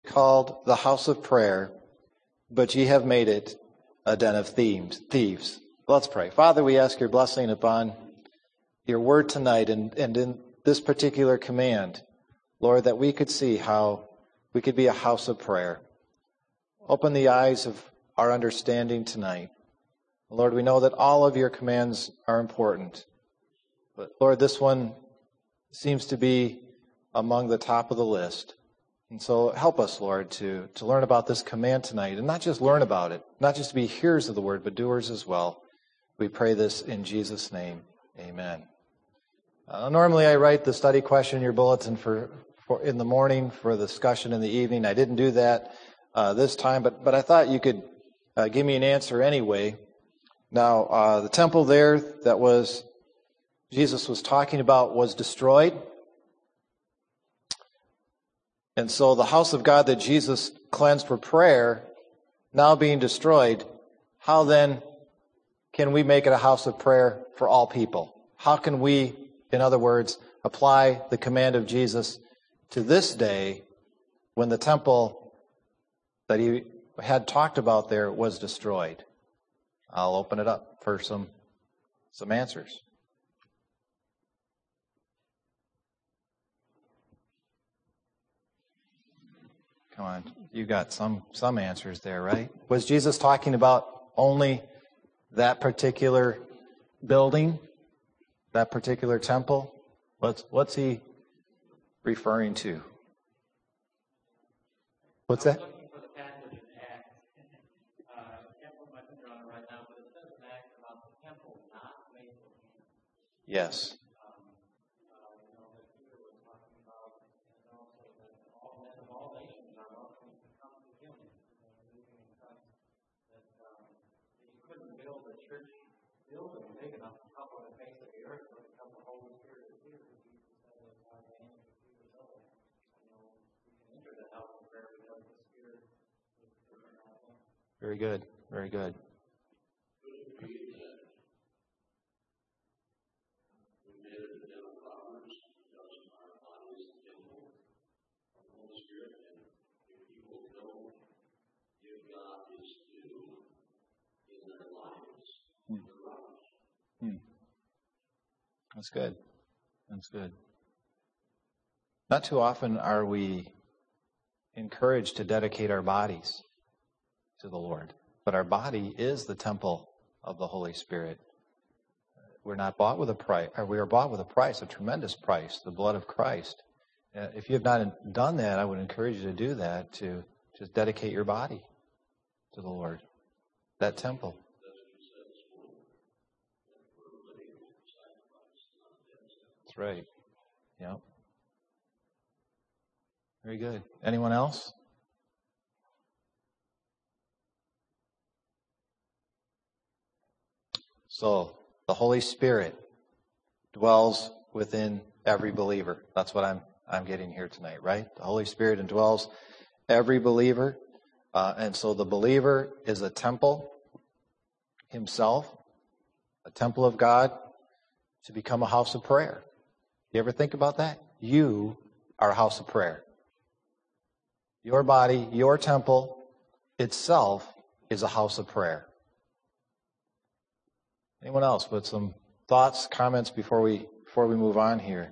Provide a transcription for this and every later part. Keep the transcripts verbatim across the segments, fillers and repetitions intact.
called the house of prayer, but ye have made it a den of thieves. thieves. Let's pray. Father, we ask your blessing upon your word tonight and, and in this particular command, Lord, that we could see how we could be a house of prayer. Open the eyes of our understanding tonight. Lord, we know that all of your commands are important. But Lord, this one seems to be among the top of the list. And so help us, Lord, to, to learn about this command tonight. And not just learn about it, not just to be hearers of the word, but doers as well. We pray this in Jesus' name. Amen. Uh, normally I write the study question in your bulletin for, for in the morning for the discussion in the evening. I didn't do that uh, this time, but, but I thought you could uh, give me an answer anyway. Now, uh, the temple there that was Jesus was talking about was destroyed. And so the house of God that Jesus cleansed for prayer, now being destroyed, how then can we make it a house of prayer for all people? How can we, in other words, apply the command of Jesus to this day when the temple that he had talked about there was destroyed? I'll open it up for some, some answers. Come on, you got some some answers there, right? Was Jesus talking about only that particular building, that particular temple? What's what's he referring to? What's that? Looking for the passage in Acts. Uh, can't put my finger on it right now, but it says in Acts about the temple not made with hands. Yes. Very good. Very good. Hmm. Hmm. That's good. That's good. Not too often are we encouraged to dedicate our bodies to the Lord. But our body is the temple of the Holy Spirit. We're not bought with a price, or we are bought with a price, a tremendous price, the blood of Christ. Uh, if you have not done that, I would encourage you to do that, to just dedicate your body to the Lord, that temple. That's right. Yep. Very good. Anyone else? So, the Holy Spirit dwells within every believer. That's what I'm I'm getting here tonight, right? The Holy Spirit indwells every believer. Uh, and so the believer is a temple himself, a temple of God, to become a house of prayer. You ever think about that? You are a house of prayer. Your body, your temple itself is a house of prayer. Anyone else with some thoughts, comments before we before we move on here?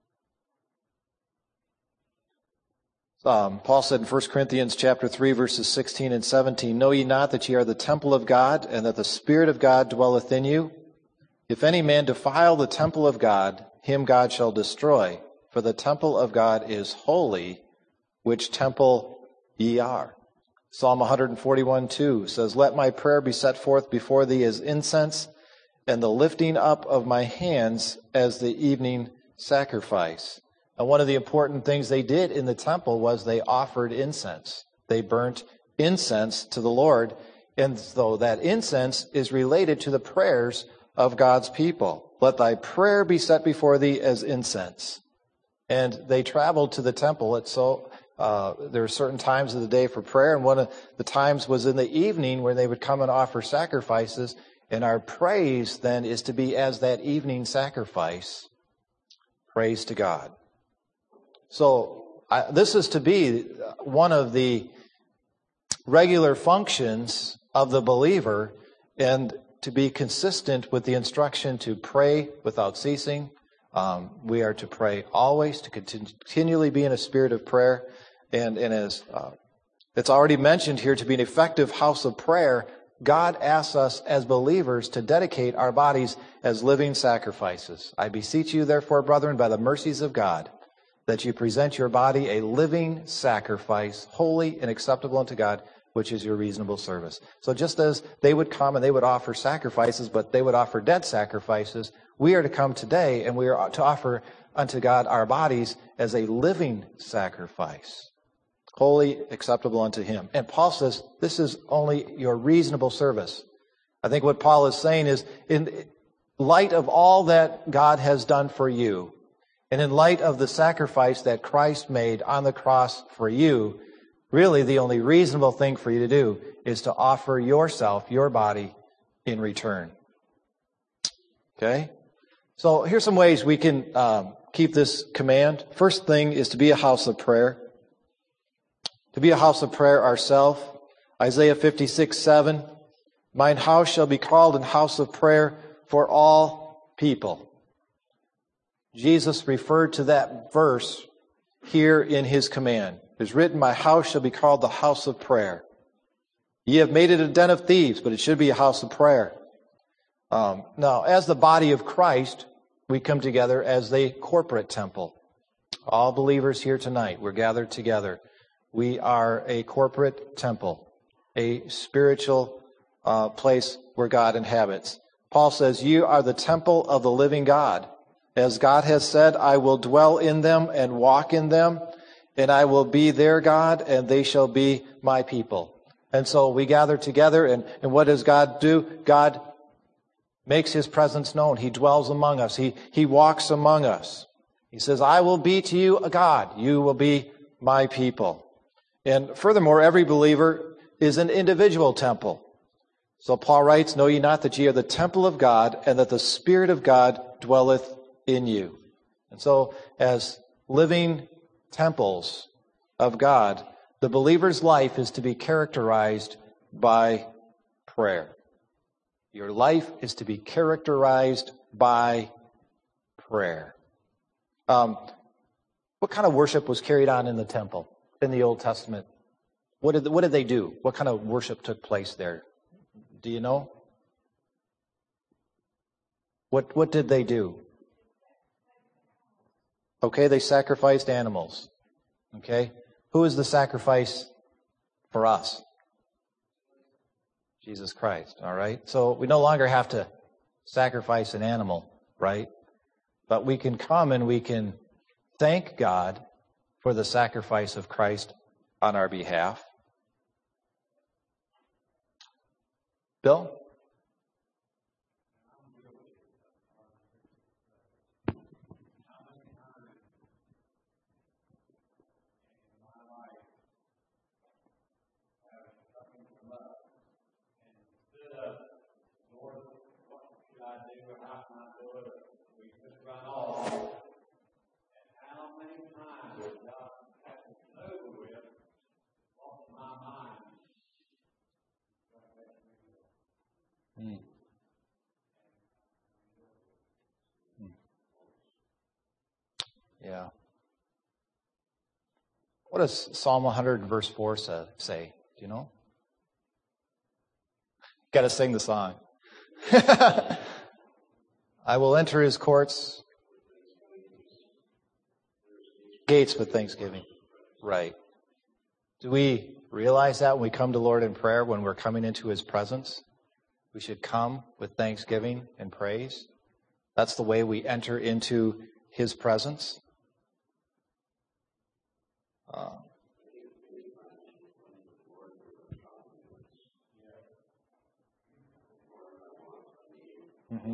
Um, Paul said in First Corinthians chapter three, verses sixteen and seventeen, "Know ye not that ye are the temple of God, and that the Spirit of God dwelleth in you? If any man defile the temple of God, him God shall destroy. For the temple of God is holy, which temple ye are." Psalm one forty-one two says, "Let my prayer be set forth before thee as incense, and the lifting up of my hands as the evening sacrifice." And one of the important things they did in the temple was they offered incense. They burnt incense to the Lord, and so that incense is related to the prayers of God's people. "Let thy prayer be set before thee as incense." And they traveled to the temple. It's so uh, there are certain times of the day for prayer, and one of the times was in the evening where they would come and offer sacrifices. And our praise then is to be as that evening sacrifice. Praise to God. So I, this is to be one of the regular functions of the believer, and to be consistent with the instruction to pray without ceasing. Um, we are to pray always, to continually be in a spirit of prayer. And, and as uh, it's already mentioned here, to be an effective house of prayer, God asks us as believers to dedicate our bodies as living sacrifices. I beseech you, therefore, brethren, by the mercies of God, that you present your body a living sacrifice, holy and acceptable unto God, which is your reasonable service. So just as they would come and they would offer sacrifices, but they would offer dead sacrifices, we are to come today and we are to offer unto God our bodies as a living sacrifice, holy, acceptable unto Him. And Paul says, this is only your reasonable service. I think what Paul is saying is, in light of all that God has done for you, and in light of the sacrifice that Christ made on the cross for you, really the only reasonable thing for you to do is to offer yourself, your body, in return. Okay? So here's some ways we can um, keep this command. First thing is to be a house of prayer. To be a house of prayer ourselves. Isaiah fifty-six, seven. Mine house shall be called an house of prayer for all people. Jesus referred to that verse here in His command. It is written, my house shall be called the house of prayer. Ye have made it a den of thieves, but it should be a house of prayer. Um, now, as the body of Christ, we come together as a corporate temple. All believers here tonight, we're gathered together. We are a corporate temple, a spiritual uh, place where God inhabits. Paul says, you are the temple of the living God. As God has said, I will dwell in them and walk in them, and I will be their God, and they shall be my people. And so we gather together, and, and what does God do? God makes His presence known. He dwells among us. He, he walks among us. He says, I will be to you a God. You will be my people. And furthermore, every believer is an individual temple. So Paul writes, know ye not that ye are the temple of God, and that the Spirit of God dwelleth in you. And so, as living temples of God, the believer's life is to be characterized by prayer. Your life is to be characterized by prayer. Um, what kind of worship was carried on in the temple in the Old Testament? What did, what did they do? What kind of worship took place there? Do you know? What, what did they do? Okay, they sacrificed animals. Okay? Who is the sacrifice for us? Jesus Christ, all right? So we no longer have to sacrifice an animal, right? But we can come and we can thank God for the sacrifice of Christ on our behalf. Bill? Hmm. Hmm. Yeah. What does Psalm one hundred verse four say? say? Do you know? Got to sing the song. I will enter His courts, gates with thanksgiving. Right. Do we realize that when we come to Lord in prayer, when we're coming into His presence? We should come with thanksgiving and praise. That's the way we enter into His presence. Uh, mm-hmm.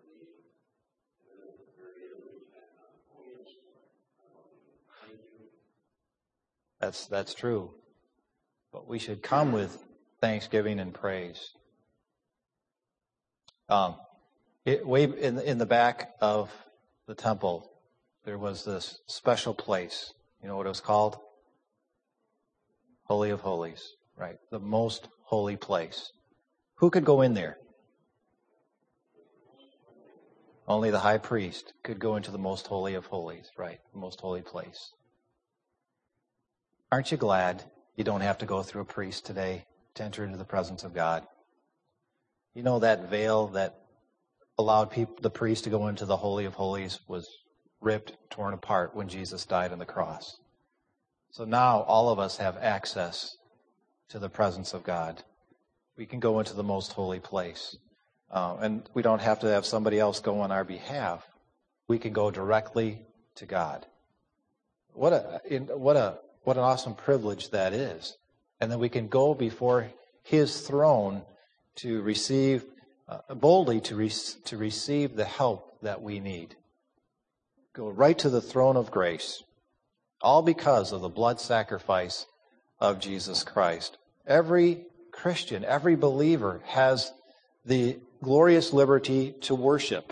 That's that's true. But we should come with thanksgiving and praise. Um, it, way in in the back of the temple, there was this special place You know what it was called? Holy of Holies, right? The most holy place. Who could go in there? Only the high priest could go into the most holy of holies, right? The most holy place. Aren't you glad you don't have to go through a priest today to enter into the presence of God? You know that veil that allowed people, the priest to go into the Holy of Holies was ripped, torn apart when Jesus died on the cross. So now all of us have access to the presence of God. We can go into the most holy place. Uh, and we don't have to have somebody else go on our behalf. We can go directly to God. What a in, what a what an awesome privilege that is. And then we can go before His throne to receive uh, boldly to re- to receive the help that we need. Go right to the throne of grace, all because of the blood sacrifice of Jesus Christ. Every Christian, every believer has the glorious liberty to worship.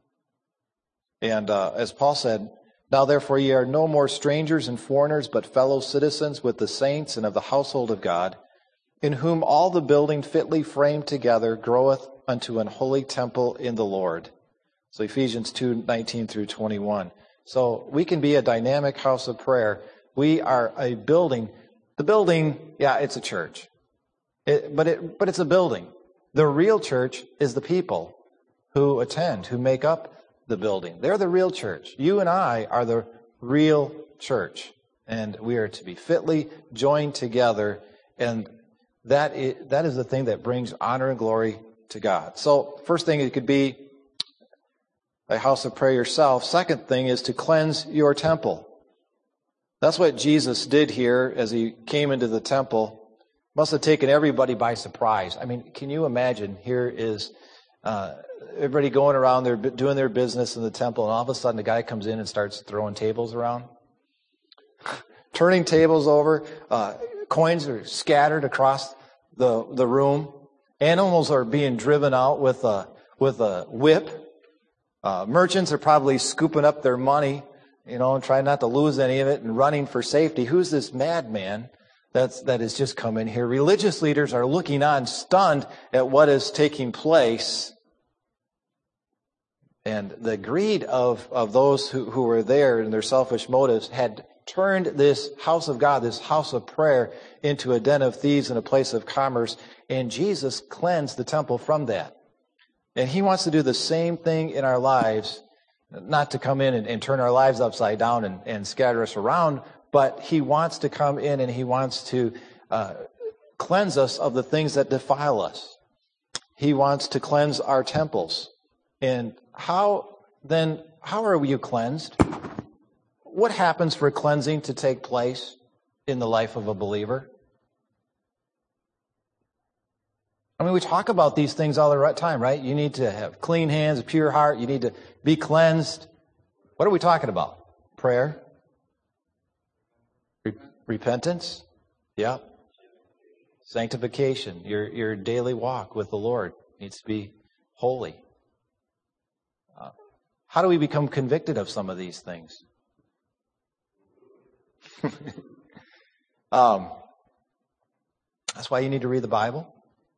And uh, as Paul said, now therefore ye are no more strangers and foreigners, but fellow citizens with the saints and of the household of God, in whom all the building fitly framed together groweth unto an holy temple in the Lord. So Ephesians two nineteen through twenty-one. So we can be a dynamic house of prayer. We are a building. The building, yeah, it's a church. It, but it, but it's a building. The real church is the people who attend, who make up the building. They're the real church. You and I are the real church. And we are to be fitly joined together. And that is, that is the thing that brings honor and glory to God. So first thing, it could be a house of prayer yourself. Second thing is to cleanse your temple. That's what Jesus did here as He came into the temple. Must have taken everybody by surprise. I mean, can you imagine? Here is uh, everybody going around there doing their business in the temple, and all of a sudden a guy comes in and starts throwing tables around, turning tables over. Uh, coins are scattered across the the room. Animals are being driven out with a with a whip. Uh, merchants are probably scooping up their money, you know, and trying not to lose any of it and running for safety. Who's this madman That's, that has just come in here? Religious leaders are looking on, stunned at what is taking place. And the greed of, of those who, who were there and their selfish motives had turned this house of God, this house of prayer, into a den of thieves and a place of commerce. And Jesus cleansed the temple from that. And He wants to do the same thing in our lives, not to come in and, and turn our lives upside down and, and scatter us around, but He wants to come in and He wants to uh, cleanse us of the things that defile us. He wants to cleanse our temples. And how then, how are you cleansed? What happens for cleansing to take place in the life of a believer? I mean, we talk about these things all the time, right? You need to have clean hands, a pure heart. You need to be cleansed. What are we talking about? Prayer? Re- repentance? Yeah. Sanctification. Your, your daily walk with the Lord needs to be holy. Uh, how do we become convicted of some of these things? um, that's why you need to read the Bible.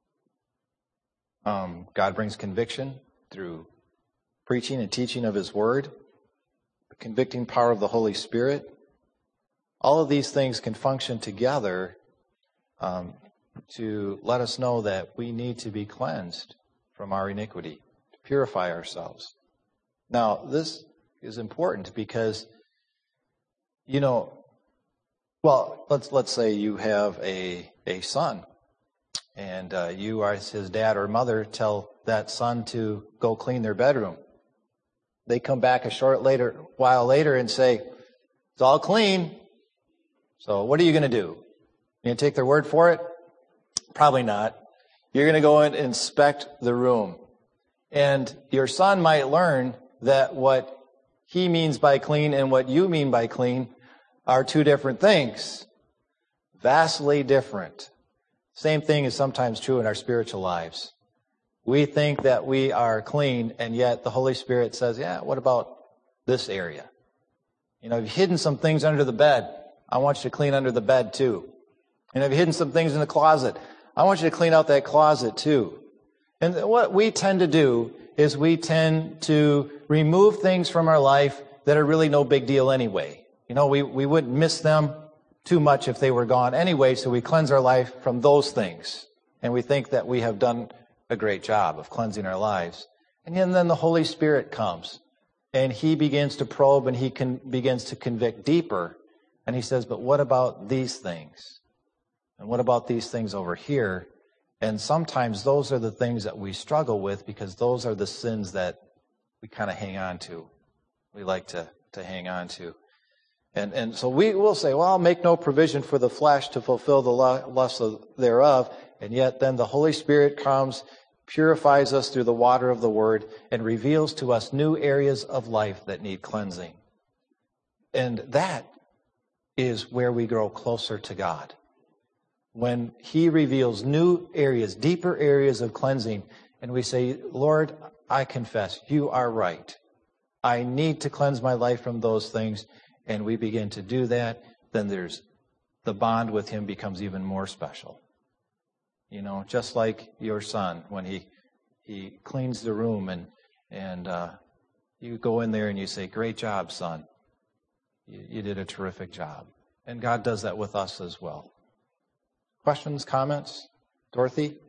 Um, God brings conviction through preaching and teaching of His Word, the convicting power of the Holy Spirit. All of these things can function together um, to let us know that we need to be cleansed from our iniquity, to purify ourselves. Now, this is important because, you know, well, let's let's say you have a a son. And uh, you, as his dad or mother, tell that son to go clean their bedroom. They come back a short later, while later and say, it's all clean. So what are you going to do? You going to take their word for it? Probably not. You're going to go and inspect the room. And your son might learn that what he means by clean and what you mean by clean are two different things. Vastly different. Same thing is sometimes true in our spiritual lives. We think that we are clean, and yet the Holy Spirit says, yeah, what about this area? You know, you've hidden some things under the bed. I want you to clean under the bed too. And if you've hidden some things in the closet, I want you to clean out that closet too. And what we tend to do is we tend to remove things from our life that are really no big deal anyway. You know, we, we wouldn't miss them too much if they were gone anyway, so we cleanse our life from those things. And we think that we have done a great job of cleansing our lives. And then the Holy Spirit comes, and He begins to probe, and He can, begins to convict deeper. And He says, but what about these things? And what about these things over here? And sometimes those are the things that we struggle with, because those are the sins that we kind of hang on to. We like to, to hang on to. And, and so we will say, well, I'll make no provision for the flesh to fulfill the lusts thereof. And yet then the Holy Spirit comes, purifies us through the water of the Word, and reveals to us new areas of life that need cleansing. And that is where we grow closer to God. When He reveals new areas, deeper areas of cleansing, and we say, Lord, I confess, you are right. I need to cleanse my life from those things. And we begin to do that, then there's the bond with Him becomes even more special. You know, just like your son, when he he cleans the room and and uh, you go in there and you say, great job, son. You, you did a terrific job. And God does that with us as well. Questions, comments? Dorothy?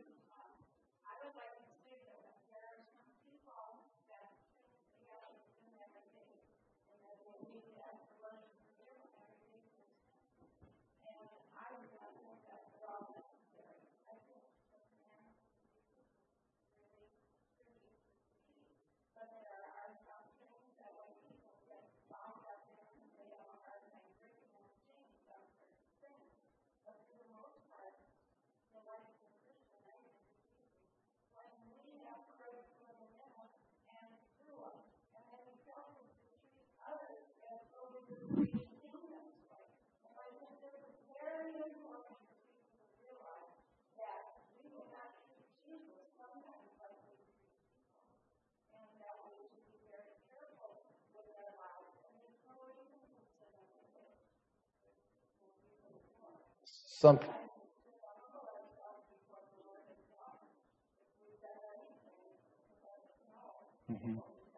Some mm-hmm.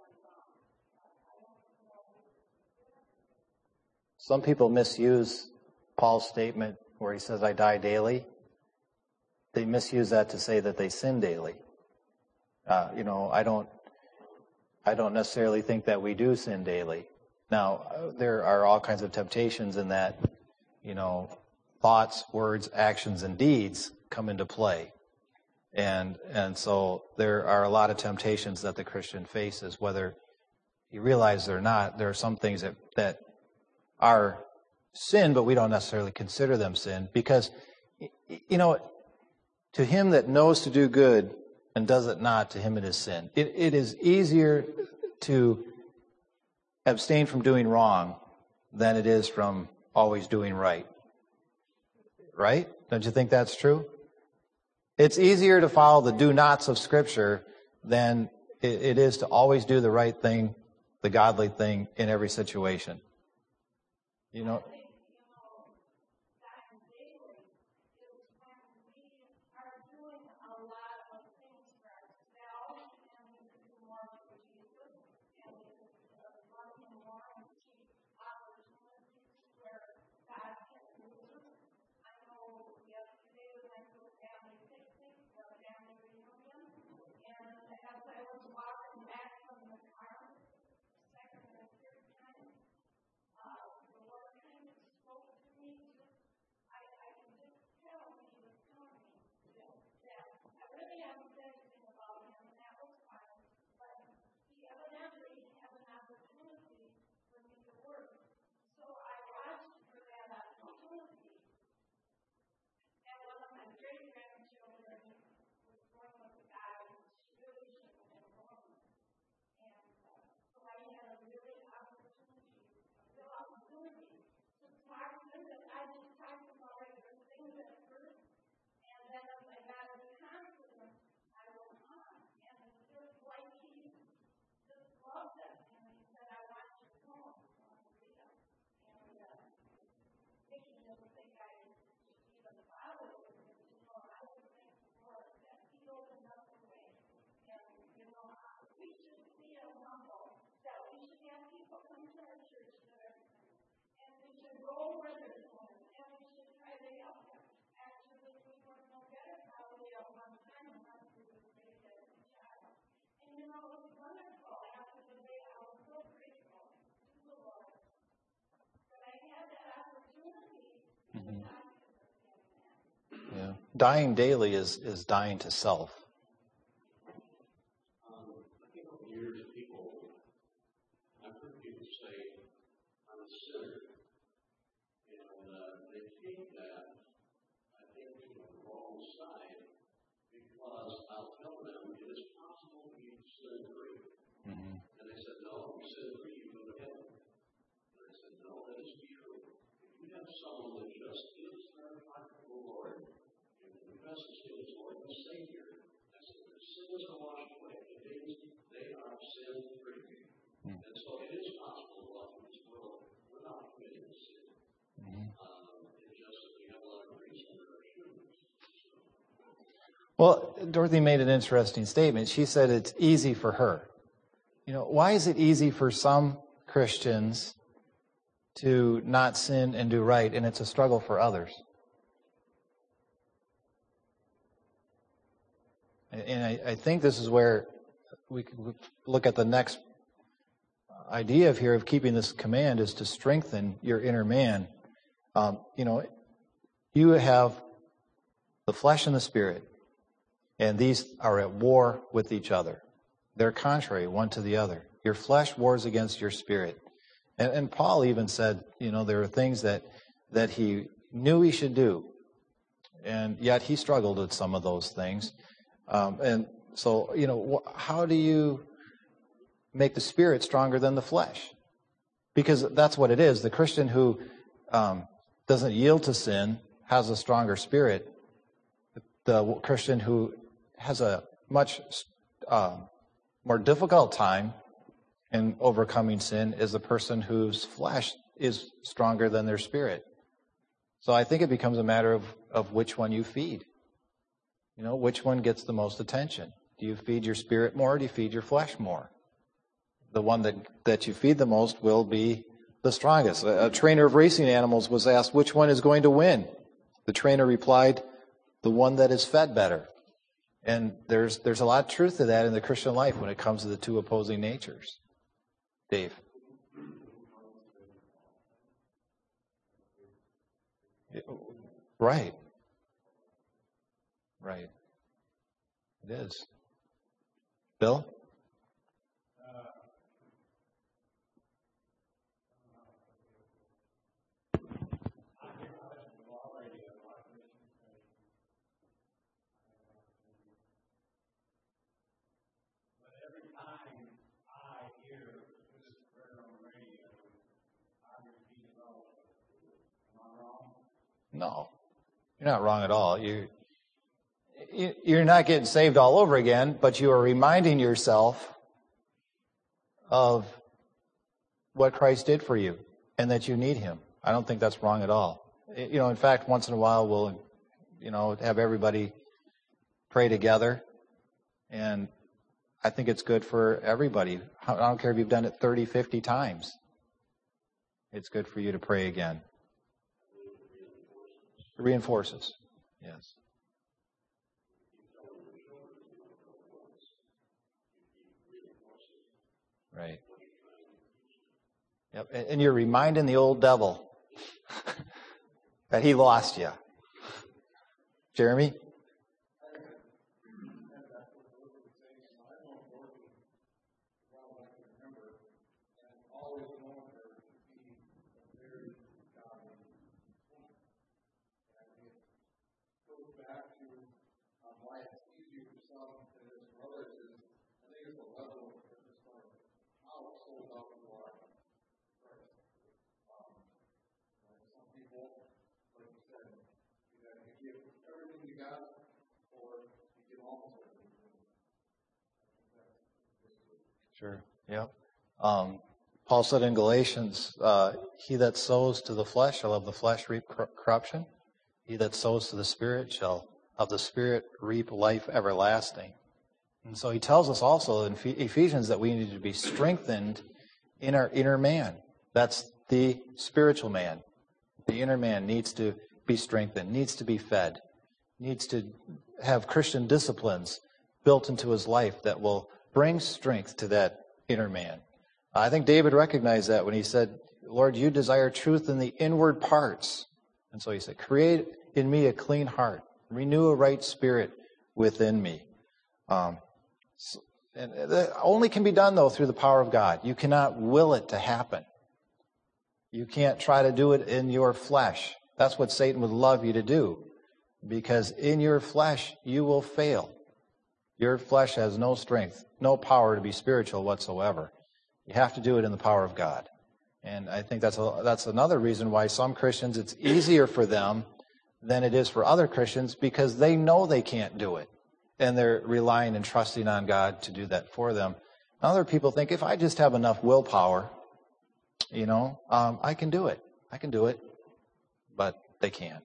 Some people misuse Paul's statement where he says, I die daily. They misuse that to say that they sin daily. Uh, you know, I don't, I don't necessarily think that we do sin daily. Now, uh, there are all kinds of temptations in that, you know, thoughts, words, actions, and deeds come into play. And and so there are a lot of temptations that the Christian faces, whether he realizes it or not. There are some things that, that are sin, but we don't necessarily consider them sin. Because, you know, to him that knows to do good and does it not, to him it is sin. It, it is easier to abstain from doing wrong than it is from always doing right. Right? Don't you think that's true? It's easier to follow the do-nots of Scripture than it, it is to always do the right thing, the godly thing in every situation. You know? Mm-hmm. Yeah. Dying daily is, is dying to self. Well, Dorothy made an interesting statement. She said it's easy for her. You know, why is it easy for some Christians to not sin and do right, and it's a struggle for others? And I, I think this is where we could look at the next idea of here of keeping this command is to strengthen your inner man. Um, you know, you have the flesh and the spirit, and these are at war with each other. They're contrary one to the other. Your flesh wars against your spirit. And, and Paul even said, you know, there are things that, that he knew he should do, and yet he struggled with some of those things. Um, and so, you know, wh- how do you make the spirit stronger than the flesh? Because that's what it is. The Christian who um, doesn't yield to sin has a stronger spirit. The Christian who has a much uh, more difficult time in overcoming sin is the person whose flesh is stronger than their spirit. So I think it becomes a matter of, of which one you feed. You know, which one gets the most attention? Do you feed your spirit more, or do you feed your flesh more? The one that, that you feed the most will be the strongest. A, a trainer of racing animals was asked which one is going to win. The trainer replied, the one that is fed better. And there's there's a lot of truth to that in the Christian life when it comes to the two opposing natures. Dave. Right. Right. It is. Bill? No, you're not wrong at all. You, you're not getting saved all over again, but you are reminding yourself of what Christ did for you and that you need Him. I don't think that's wrong at all. You know, in fact, once in a while we'll, you know, have everybody pray together, and I think it's good for everybody. I don't care if you've done it thirty, fifty times. It's good for you to pray again. It reinforces. Yes. Right. Yep. And you're reminding the old devil that he lost you. Jeremy? Sure. Yep. Um, Paul said in Galatians, uh, he that sows to the flesh shall of the flesh reap corruption. He that sows to the Spirit shall of the Spirit reap life everlasting. And so he tells us also in Ephesians that we need to be strengthened in our inner man. That's the spiritual man. The inner man needs to be strengthened, needs to be fed, needs to have Christian disciplines built into his life that will bring strength to that inner man. I think David recognized that when he said, Lord, you desire truth in the inward parts. And so he said, create in me a clean heart, renew a right spirit within me. Um, so, and that only can be done, though, through the power of God. You cannot will it to happen. You can't try to do it in your flesh. That's what Satan would love you to do, because in your flesh, you will fail. Your flesh has no strength, no power to be spiritual whatsoever. You have to do it in the power of God. And I think that's a, that's another reason why some Christians, it's easier for them than it is for other Christians, because they know they can't do it. And they're relying and trusting on God to do that for them. Other people think, if I just have enough willpower, you know, um, I can do it. I can do it. But they can't.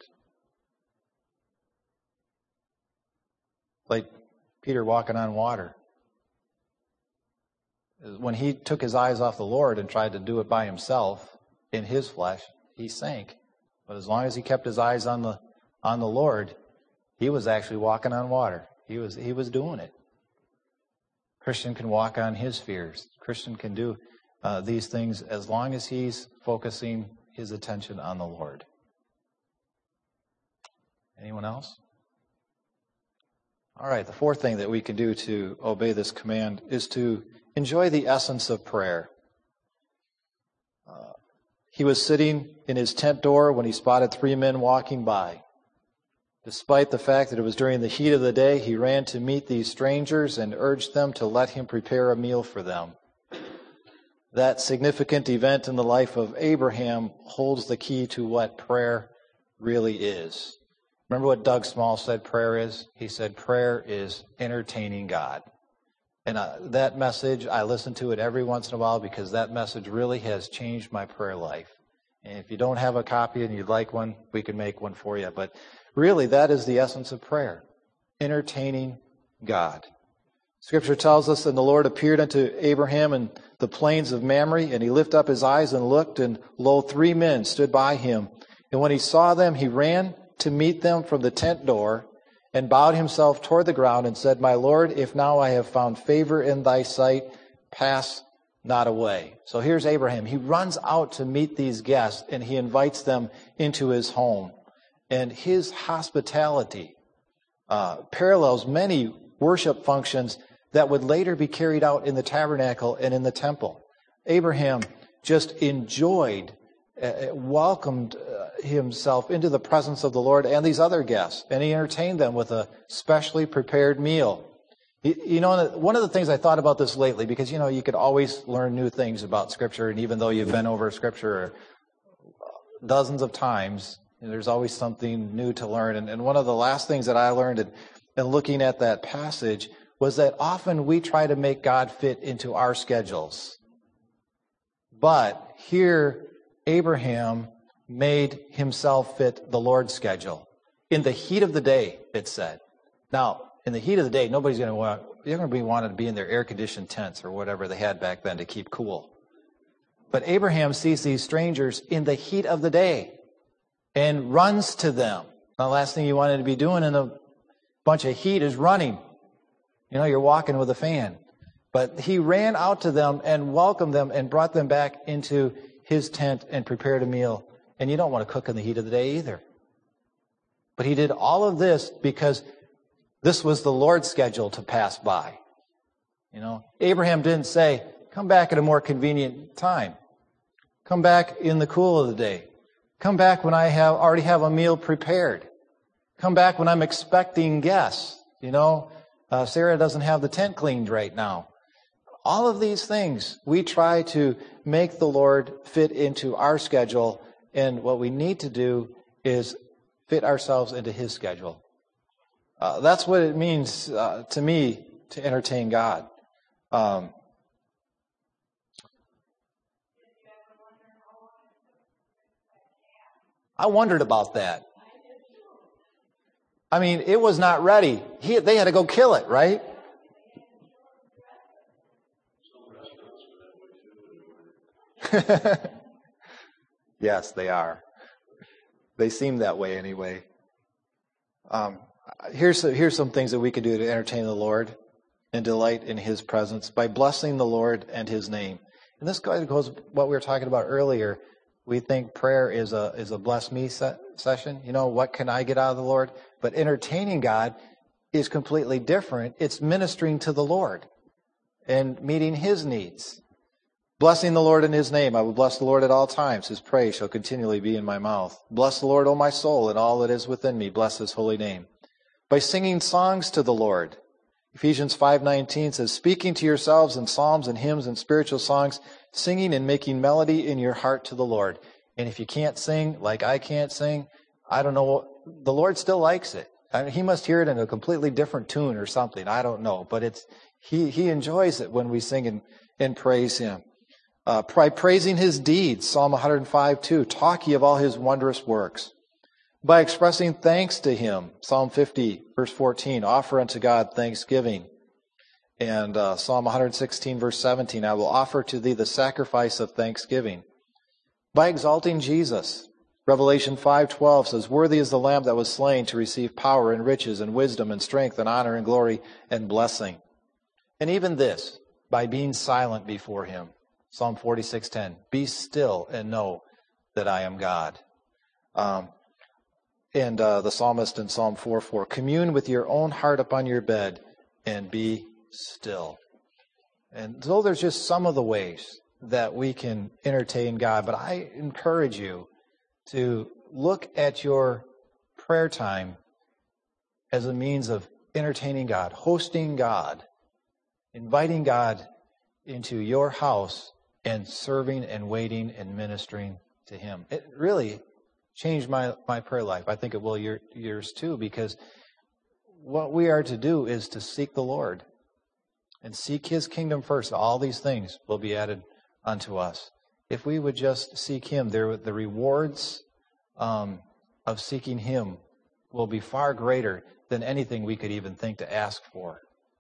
Like Peter walking on water. When he took his eyes off the Lord and tried to do it by himself in his flesh, he sank. But as long as he kept his eyes on the on the Lord, he was actually walking on water. He was he was doing it. Christian can walk on his fears. Christian can do uh, these things as long as he's focusing his attention on the Lord. Anyone else? All right, the fourth thing that we can do to obey this command is to enjoy the essence of prayer. Uh, he was sitting in his tent door when he spotted three men walking by. Despite the fact that it was during the heat of the day, he ran to meet these strangers and urged them to let him prepare a meal for them. That significant event in the life of Abraham holds the key to what prayer really is. Remember what Doug Small said prayer is? He said prayer is entertaining God. And uh, that message, I listen to it every once in a while because that message really has changed my prayer life. And if you don't have a copy and you'd like one, we can make one for you. But really, that is the essence of prayer, entertaining God. Scripture tells us, and the Lord appeared unto Abraham in the plains of Mamre, and he lifted up his eyes and looked, and lo, three men stood by him. And when he saw them, he ran to meet them from the tent door, and bowed himself toward the ground, and said, My Lord, if now I have found favor in thy sight, pass not away. So here's Abraham. He runs out to meet these guests, and he invites them into his home. And his hospitality uh, parallels many worship functions that would later be carried out in the tabernacle and in the temple. Abraham just enjoyed, uh, welcomed uh, himself into the presence of the Lord and these other guests, and he entertained them with a specially prepared meal. You, you know, one of the things I thought about this lately, because, you know, you could always learn new things about Scripture, and even though you've been over Scripture dozens of times, there's always something new to learn. And, and one of the last things that I learned in, in looking at that passage was that often we try to make God fit into our schedules. But here, Abraham made himself fit the Lord's schedule. In the heat of the day, it said. Now, in the heat of the day, nobody's going to want, they're going to be wanting to be in their air-conditioned tents or whatever they had back then to keep cool. But Abraham sees these strangers in the heat of the day and runs to them. Now, the last thing you wanted to be doing in a bunch of heat is running. You know, you're walking with a fan. But he ran out to them and welcomed them and brought them back into his tent and prepared a meal. And you don't want to cook in the heat of the day either. But he did all of this because this was the Lord's schedule to pass by. You know, Abraham didn't say, come back at a more convenient time. Come back in the cool of the day. Come back when I have already have a meal prepared. Come back when I'm expecting guests. You know, uh, Sarah doesn't have the tent cleaned right now. All of these things, we try to make the Lord fit into our schedule, and what we need to do is fit ourselves into His schedule. Uh, that's what it means uh, to me to entertain God. Um, I wondered about that. I mean, it was not ready. He, they had to go kill it, right? Yes, they are. They seem that way anyway. Um, here's, here's some things that we can do to entertain the Lord and delight in His presence by blessing the Lord and His name. And this goes what we were talking about earlier. We think prayer is a is a bless me se- session. You know, what can I get out of the Lord? But entertaining God is completely different. It's ministering to the Lord and meeting His needs. Blessing the Lord in His name. I will bless the Lord at all times. His praise shall continually be in my mouth. Bless the Lord, O my soul, and all that is within me. Bless His holy name. By singing songs to the Lord. Ephesians five nineteen says, speaking to yourselves in psalms and hymns and spiritual songs, singing and making melody in your heart to the Lord. And if you can't sing like I can't sing, I don't know. The Lord still likes it. I mean, He must hear it in a completely different tune or something. I don't know. But it's He He enjoys it when we sing and, and praise Him. Uh, by praising His deeds, Psalm one oh five two, talk ye of all His wondrous works. By expressing thanks to Him, Psalm fifty, verse fourteen, offer unto God thanksgiving. And uh, Psalm one sixteen, verse seventeen, I will offer to Thee the sacrifice of thanksgiving. By exalting Jesus, Revelation five twelve says, worthy is the Lamb that was slain to receive power and riches and wisdom and strength and honor and glory and blessing. And even this, by being silent before Him, Psalm forty-six ten, be still and know that I am God. Um, And uh, the psalmist in Psalm four four, commune with your own heart upon your bed and be still. And so there's just some of the ways that we can entertain God. But I encourage you to look at your prayer time as a means of entertaining God, hosting God, inviting God into your house and serving and waiting and ministering to Him. It really changed my, my prayer life. I think it will your, yours too, because what we are to do is to seek the Lord and seek His kingdom first. All these things will be added unto us. If we would just seek Him, there, the rewards um, of seeking Him will be far greater than anything we could even think to ask for.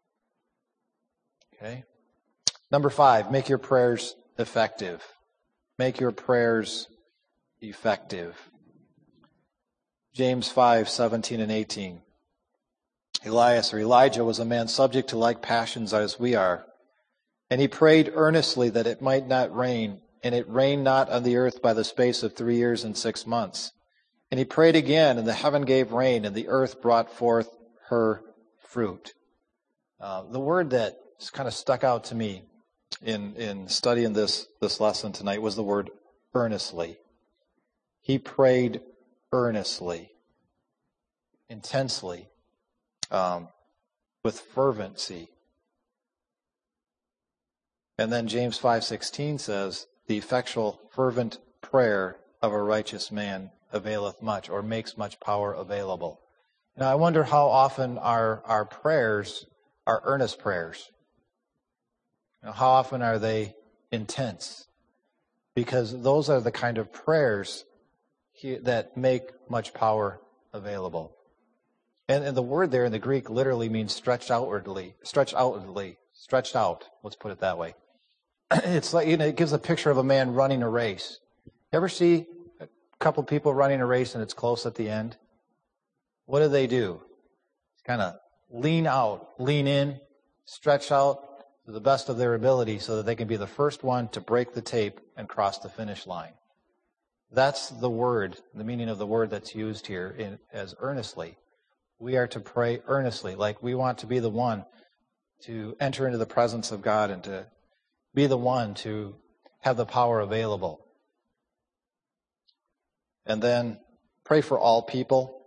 Okay? Number five, make your prayers effective. Make your prayers effective. James five seventeen and eighteen. Elias or Elijah was a man subject to like passions as we are. And he prayed earnestly that it might not rain, and it rained not on the earth by the space of three years and six months. And he prayed again, and the heaven gave rain, and the earth brought forth her fruit. Uh, the word that kind of stuck out to me in, in studying this, this lesson tonight was the word earnestly. He prayed earnestly, intensely, um, with fervency. And then James five sixteen says, the effectual, fervent prayer of a righteous man availeth much, or makes much power available. Now, I wonder how often our, our prayers are earnest prayers. You know, how often are they intense? Because those are the kind of prayers that make much power available. And, and the word there in the Greek literally means stretched outwardly, stretched outwardly, stretched out. Let's put it that way. It's like, you know, it gives a picture of a man running a race. You ever see a couple people running a race and it's close at the end? What do they do? Kind of lean out, lean in, stretch out to the best of their ability so that they can be the first one to break the tape and cross the finish line. That's the word, the meaning of the word that's used here in, as earnestly. We are to pray earnestly, like we want to be the one to enter into the presence of God and to be the one to have the power available. And then pray for all people.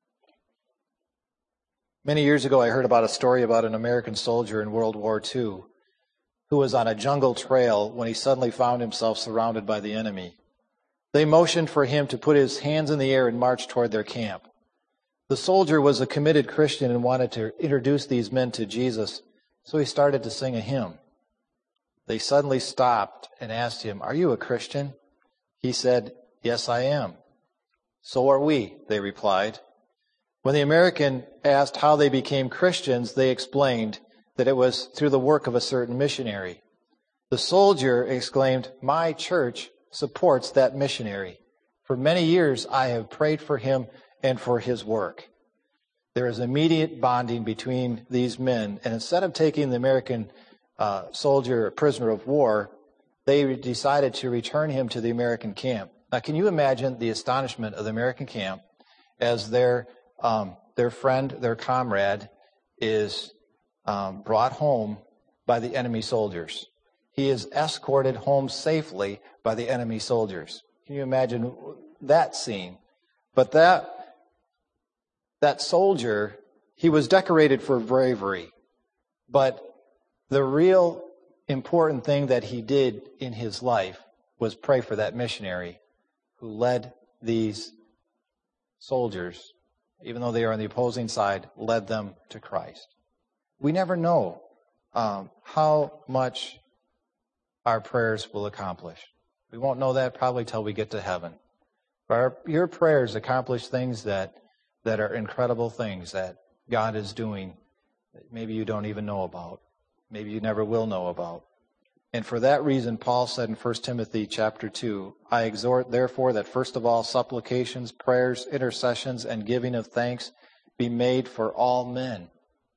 Many years ago, I heard about a story about an American soldier in World War Two who was on a jungle trail when he suddenly found himself surrounded by the enemy. They motioned for him to put his hands in the air and march toward their camp. The soldier was a committed Christian and wanted to introduce these men to Jesus, so he started to sing a hymn. They suddenly stopped and asked him, "Are you a Christian?" He said, "Yes, I am." "So are we," they replied. When the American asked how they became Christians, they explained that it was through the work of a certain missionary. The soldier exclaimed, "My church supports that missionary. For many years, I have prayed for him and for his work. There is immediate bonding between these men. And instead of taking the American uh, soldier prisoner of war, they decided to return him to the American camp. Now, can you imagine the astonishment of the American camp as their um, their friend, their comrade, is um, brought home by the enemy soldiers? He is escorted home safely by the enemy soldiers. Can you imagine that scene? But that that soldier, he was decorated for bravery. But the real important thing that he did in his life was pray for that missionary who led these soldiers, even though they are on the opposing side, led them to Christ. We never know um, how much our prayers will accomplish. We won't know that probably till we get to heaven. But our, your prayers accomplish things that, that are incredible things that God is doing that maybe you don't even know about. Maybe you never will know about. And for that reason, Paul said in First Timothy chapter two, I exhort therefore that first of all supplications, prayers, intercessions, and giving of thanks be made for all men.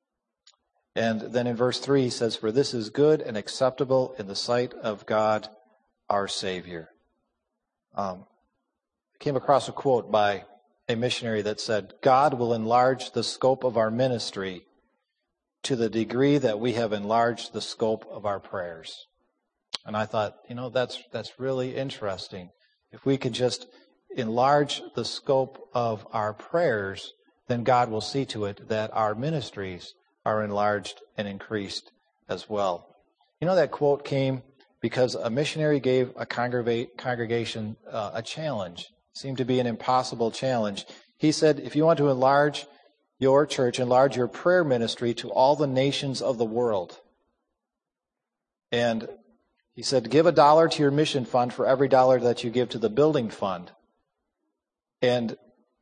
And then in verse three he says, for this is good and acceptable in the sight of God our Savior. Um, I came across a quote by a missionary that said, God will enlarge the scope of our ministry to the degree that we have enlarged the scope of our prayers. And I thought, you know, that's that's really interesting. If we could just enlarge the scope of our prayers, then God will see to it that our ministries are enlarged and increased as well. You know, that quote came because a missionary gave a congrega- congregation uh, a challenge. It seemed to be an impossible challenge. He said, if you want to enlarge your church, enlarge your prayer ministry to all the nations of the world. And he said, give a dollar to your mission fund for every dollar that you give to the building fund. And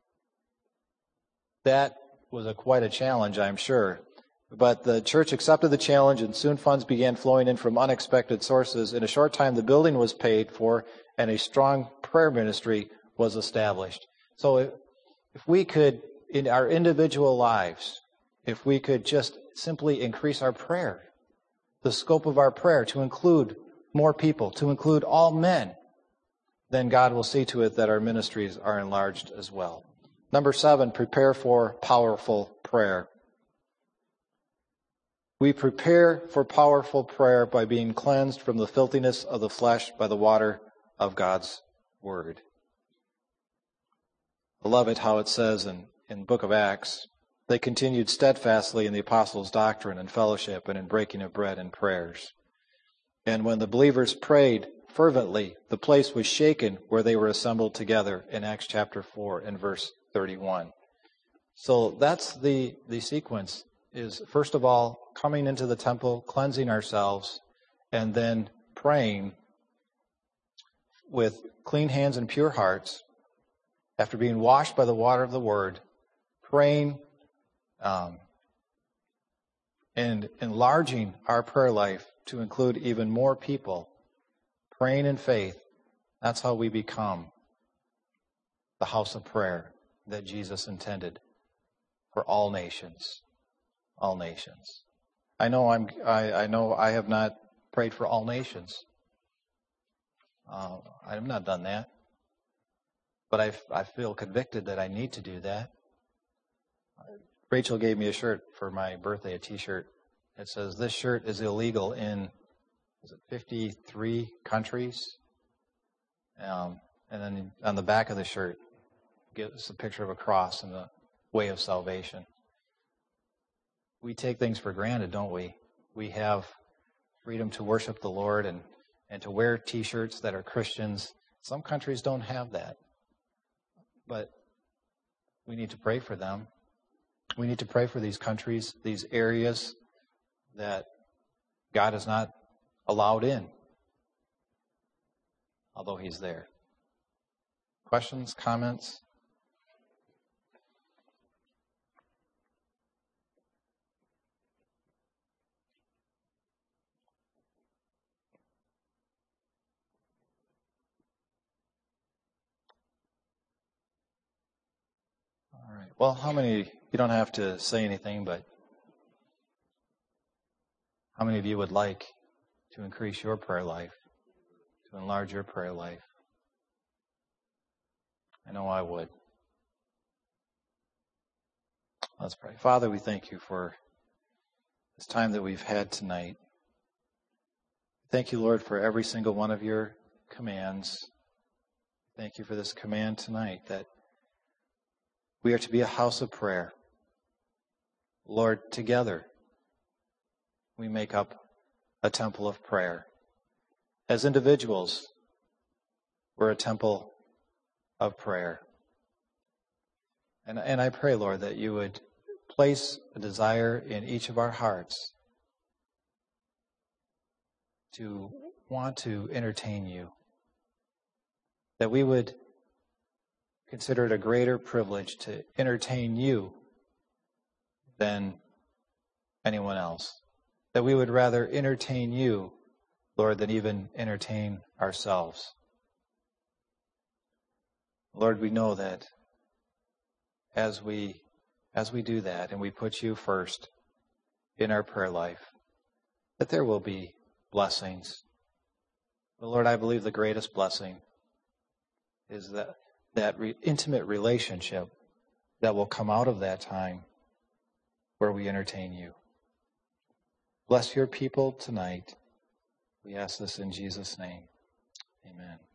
that was a, quite a challenge, I'm sure. But the church accepted the challenge, and soon funds began flowing in from unexpected sources. In a short time, the building was paid for, and a strong prayer ministry was established. So if, if we could, in our individual lives, if we could just simply increase our prayer, the scope of our prayer to include more people, to include all men, then God will see to it that our ministries are enlarged as well. Number seven, prepare for powerful prayer. We prepare for powerful prayer by being cleansed from the filthiness of the flesh by the water of God's Word. I love it how it says in, in the book of Acts, they continued steadfastly in the apostles' doctrine and fellowship and in breaking of bread and prayers. And when the believers prayed fervently, the place was shaken where they were assembled together in Acts chapter four and verse thirty-one. So that's the, the sequence, is first of all, coming into the temple, cleansing ourselves, and then praying with clean hands and pure hearts, after being washed by the water of the Word, praying um, and enlarging our prayer life to include even more people, praying in faith. That's how we become the house of prayer that Jesus intended for all nations. All nations. I know I'm. I, I know I have not prayed for all nations. Uh, I have not done that, but I I feel convicted that I need to do that. Rachel gave me a shirt for my birthday, a T-shirt. It says, "This shirt is illegal in is it fifty-three countries." Um, and then on the back of the shirt, gives a picture of a cross and the way of salvation. We take things for granted, don't we? We have freedom to worship the Lord and, and to wear T-shirts that are Christians. Some countries don't have that. But we need to pray for them. We need to pray for these countries, these areas that God has not allowed in, although He's there. Questions, comments? Well, how many, you don't have to say anything, but how many of you would like to increase your prayer life, to enlarge your prayer life? I know I would. Let's pray. Father, we thank you for this time that we've had tonight. Thank you, Lord, for every single one of your commands. Thank you for this command tonight that we are to be a house of prayer. Lord, together we make up a temple of prayer. As individuals, we're a temple of prayer. And, and I pray, Lord, that you would place a desire in each of our hearts to want to entertain you. That we would consider it a greater privilege to entertain you than anyone else. That we would rather entertain you, Lord, than even entertain ourselves. Lord, we know that as we as we do that and we put you first in our prayer life, that there will be blessings. But Lord, I believe the greatest blessing is that that re- intimate relationship that will come out of that time where we entertain you. Bless your people tonight. We ask this in Jesus' name. Amen.